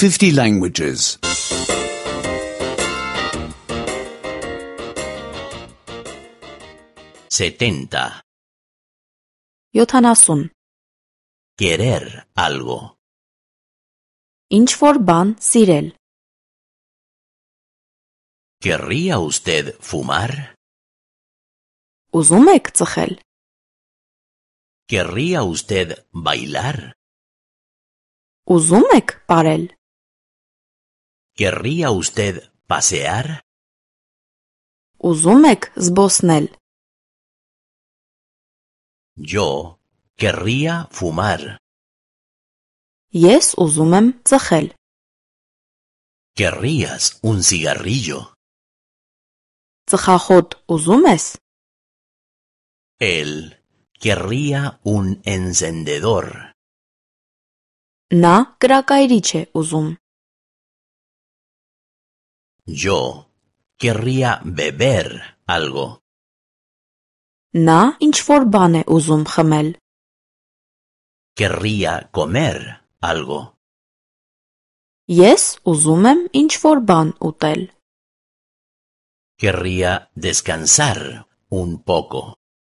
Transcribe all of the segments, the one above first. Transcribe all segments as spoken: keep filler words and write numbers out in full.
fifty languages. setenta. յոթանասուն Querer algo. ինչ-որ բան սիրել ¿Querría usted fumar? ուզում եք ծխել ¿Querría usted bailar? ուզում եք պարել ¿Querría usted pasear? ուզում եք զբոսնել Yo querría fumar. ես ուզում եմ ծխել ¿Querrías un cigarrillo? ծխախոտ ուզում ես Él querría un encendedor. նա կրակայրիչ է ուզում Yo querría beber algo. նա ինչ-որ բան է ուզում խմել Querría comer algo. ես ուզում եմ ինչ-որ բան ուտել Querría descansar un poco.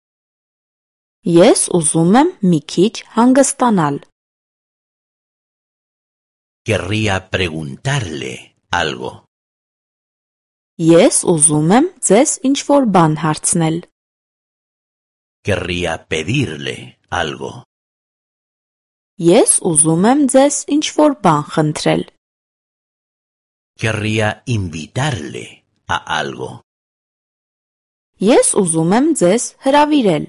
ես ուզում եմ մի քիչ հանգստանալ Querría preguntarle algo. ես ուզում եմ ձեզ ինչ-որ բան հարցնել Querría pedirle algo. ես ուզում եմ ձեզ ինչ-որ բան խնդրել Querría invitarle a algo. ես ուզում եմ ձեզ հրավիրել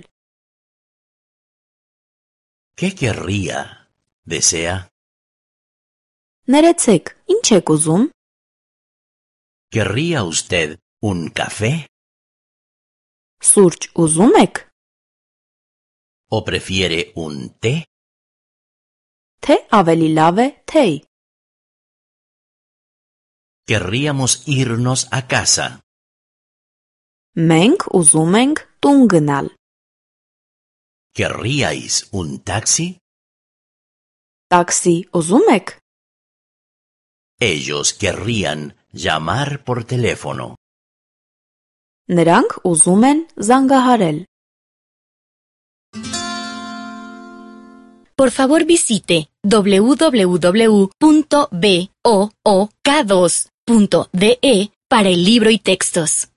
¿Qué querría? ¿Desea? ներեցեք ինչ եք ուզում ¿Querría usted un café? սուրճ ուզում եք ¿O prefiere un té? թե ավելի լավ է թեյ Querríamos irnos a casa. մենք ուզում ենք տուն գնալ ¿Querríais un taxi? տաքսի ուզում եք Ellos querrían llamar por teléfono. նրանք ուզում են զանգահարել Por favor visite w w w punto book dos punto d e para el libro y textos.